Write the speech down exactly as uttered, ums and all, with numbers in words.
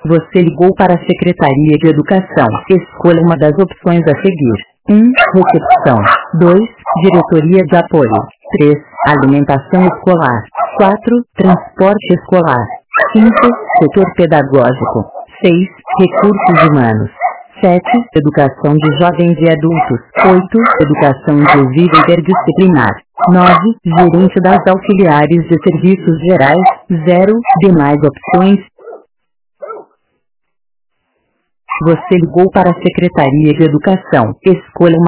Você ligou para a Secretaria de Educação. Escolha uma das opções a seguir. um. Recepção. dois. Diretoria de Apoio. três. Alimentação escolar. quatro. Transporte escolar. cinco. Setor pedagógico. seis. Recursos humanos. sete. Educação de jovens e adultos. oito. Educação inclusiva e interdisciplinar. nove. Gerente das auxiliares de serviços gerais. zero. Demais opções. Você ligou para a Secretaria de Educação. Escolha uma